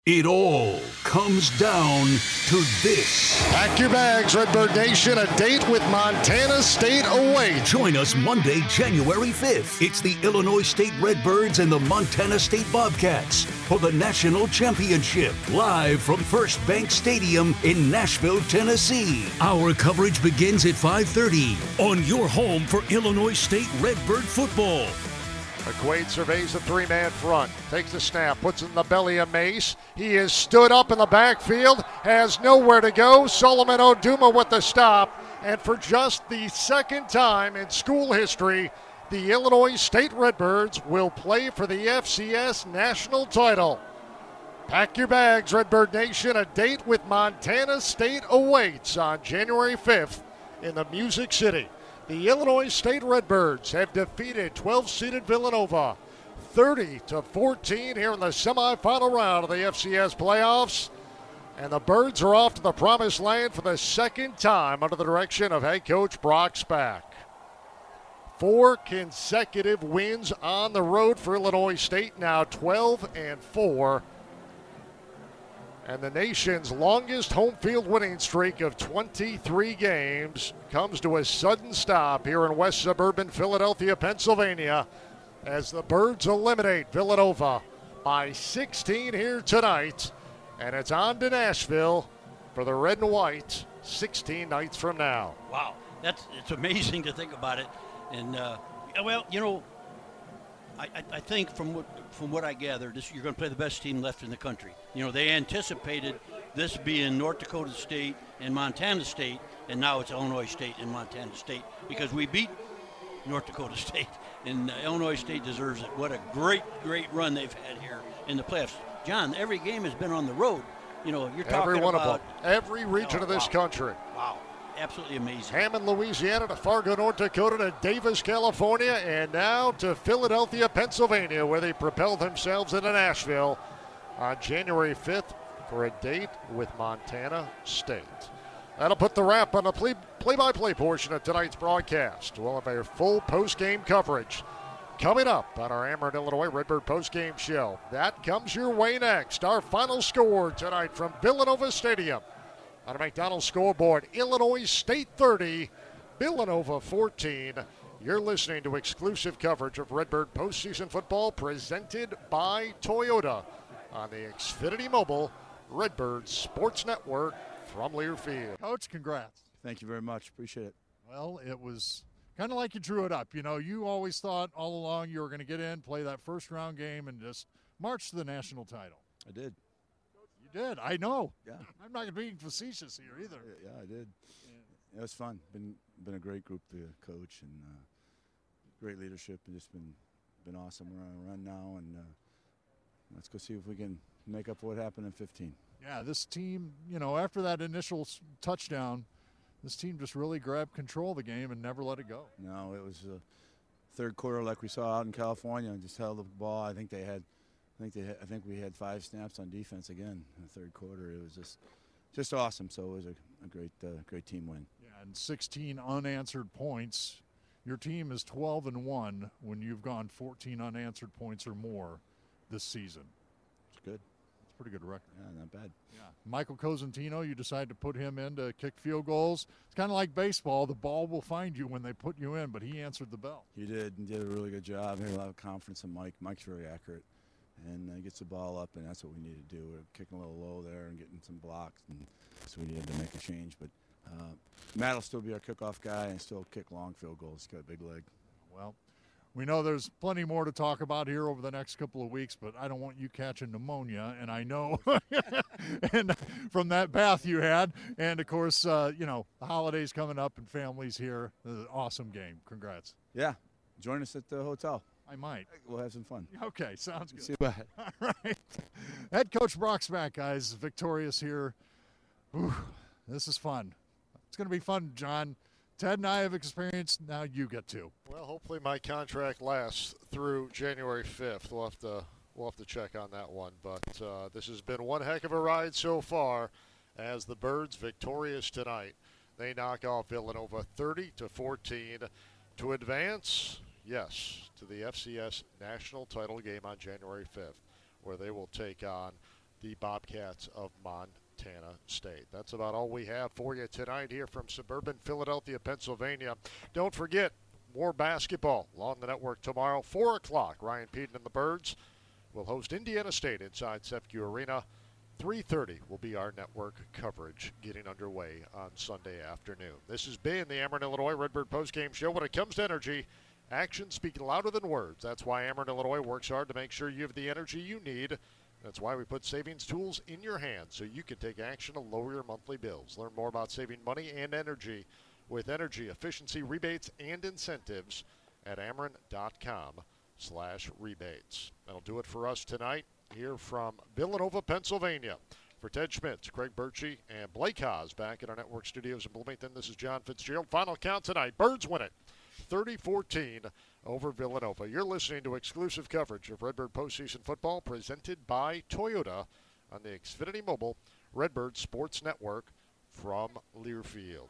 It all comes down to this. Pack your bags, Redbird Nation. A date with Montana State awaits. Join us Monday, January 5th. It's the Illinois State Redbirds and the Montana State Bobcats for the National Championship. Live from First Bank Stadium in Nashville, Tennessee. Our coverage begins at 5:30 on your home for Illinois State Redbird football. McQuaid surveys the three-man front, takes the snap, puts it in the belly of Mace. He is stood up in the backfield, has nowhere to go. Solomon Oduma with the stop, and for just the second time in school history, the Illinois State Redbirds will play for the FCS national title. Pack your bags, Redbird Nation. A date with Montana State awaits on January 5th in the Music City. The Illinois State Redbirds have defeated 12-seeded Villanova 30-14 here in the semifinal round of the FCS playoffs. And the Birds are off to the promised land for the second time under the direction of head coach Brock Spack. 4 consecutive wins on the road for Illinois State, now 12-4. And the nation's longest home field winning streak of 23 games comes to a sudden stop here in west suburban Philadelphia, Pennsylvania, as the Birds eliminate Villanova by 16 here tonight. And it's on to Nashville for the red and white 16 nights from now. Wow, it's amazing to think about it. And, I think from what I gathered, you're going to play the best team left in the country. You know, they anticipated this being North Dakota State and Montana State, and now it's Illinois State and Montana State because we beat North Dakota State, and Illinois State deserves it. What a great run they've had here in the playoffs. John, every game has been on the road. You know, you're talking every one about of them, every region of this country. Wow. Absolutely amazing. Hammond, Louisiana to Fargo, North Dakota to Davis, California, and now to Philadelphia, Pennsylvania, where they propelled themselves into Nashville on January 5th for a date with Montana State. That'll put the wrap on the play-by-play portion of tonight's broadcast. We'll have our full post-game coverage coming up on our Ameren, Illinois Redbird post-game show. That comes your way next. Our final score tonight from Villanova Stadium. On a McDonald's scoreboard, Illinois State 30, Villanova 14. You're listening to exclusive coverage of Redbird postseason football presented by Toyota on the Xfinity Mobile Redbird Sports Network from Learfield. Coach, congrats. Thank you very much. Appreciate it. Well, it was kind of like you drew it up. You know, you always thought all along you were going to get in, play that first-round game, and just march to the national title. I did. Did I know? Yeah. I'm not being facetious here either. Yeah, I did. Yeah, it was fun. Been a great group to coach and great leadership, and just been awesome. We're on a run now, and let's go see if we can make up for what happened in 15. Yeah, this team, you know, after that initial touchdown, this team just really grabbed control of the game and never let it go. No, it was third quarter like we saw out in California, and just held the ball. I think we had 5 snaps on defense again in the third quarter. It was just awesome. So it was a great team win. Yeah, and 16 unanswered points. Your team is 12-1 when you've gone 14 unanswered points or more this season. It's good. It's a pretty good record. Yeah, not bad. Yeah. Michael Cosentino, you decided to put him in to kick field goals. It's kind of like baseball. The ball will find you when they put you in, but he answered the bell. He did, and did a really good job. I had a lot of confidence in Mike. Mike's very accurate. And gets the ball up, and that's what we need to do. We're kicking a little low there and getting some blocks, and so we needed to make a change. But Matt will still be our kickoff guy and still kick long field goals. He's got a big leg. Well, we know there's plenty more to talk about here over the next couple of weeks, but I don't want you catching pneumonia, and I know and from that bath you had. And, of course, the holidays coming up and families here. Awesome game. Congrats. Yeah. Join us at the hotel. I might. We'll have some fun. Okay, sounds good. See you. Bye. All right. Head coach Brock Spack, guys, victorious here. Whew, this is fun. It's going to be fun, John. Ted and I have experience. Now you get to. Well, hopefully my contract lasts through January 5th. We'll have to check on that one. But this has been one heck of a ride so far as the Birds victorious tonight. They knock off Villanova 30-14 to advance. Yes, to the FCS national title game on January 5th, where they will take on the Bobcats of Montana State. That's about all we have for you tonight here from suburban Philadelphia, Pennsylvania. Don't forget, more basketball on the network tomorrow, 4 o'clock. Ryan Peden and the Birds will host Indiana State inside Sefco Arena. 3:30 will be our network coverage getting underway on Sunday afternoon. This has been the Ameren, Illinois Redbird postgame show. When it comes to energy, actions speak louder than words. That's why Ameren, Illinois works hard to make sure you have the energy you need. That's why we put savings tools in your hands so you can take action to lower your monthly bills. Learn more about saving money and energy with energy efficiency rebates and incentives at ameren.com/rebates. That'll do it for us tonight here from Villanova, Pennsylvania. For Ted Schmitz, Craig Birchie, and Blake Haas back in our network studios in Bloomington, this is John Fitzgerald. Final count tonight. Birds win it 30-14 over Villanova. You're listening to exclusive coverage of Redbird postseason football presented by Toyota on the Xfinity Mobile Redbird Sports Network from Learfield.